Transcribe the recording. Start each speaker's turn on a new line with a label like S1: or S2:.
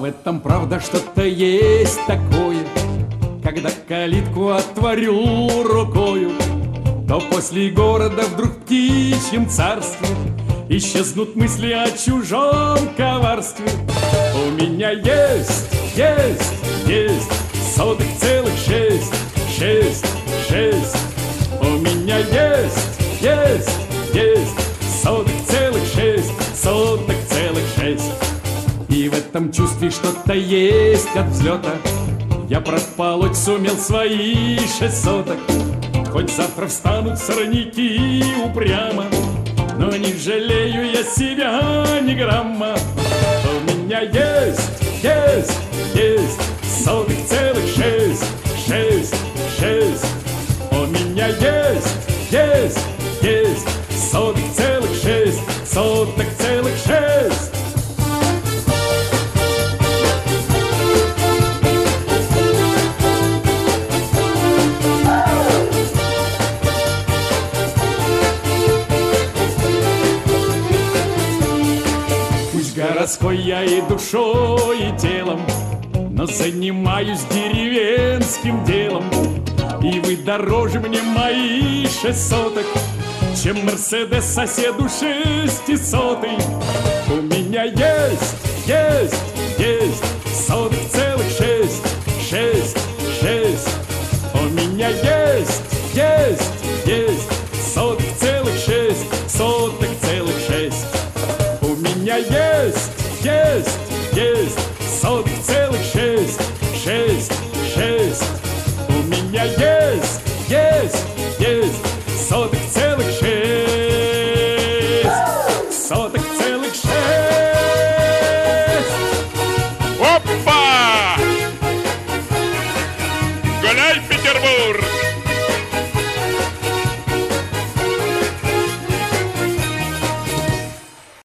S1: этом правда что-то есть такое. Когда калитку отворю рукою, то после города вдруг в птичьем царстве исчезнут мысли о чужом коварстве. У меня есть соток целых шесть. У меня есть соток целых шесть. И в этом чувстве что-то есть от взлета. Я прополоть сумел свои 6 соток. Хоть завтра встанут сорняки упрямо, но не жалею я себя ни грамма. У меня есть соток целых шесть. У меня есть соток целых шесть. Пусть городской я и душой, и телом, но занимаюсь деревенским делом. И вы дороже мне мои 6 соток, чем Мерседес соседу 600-й. У меня есть соток целых шесть. У меня есть соток целых шесть. У меня есть соток целых шесть. У меня есть соток целых шесть.
S2: Опа! Гуляй, Петербург!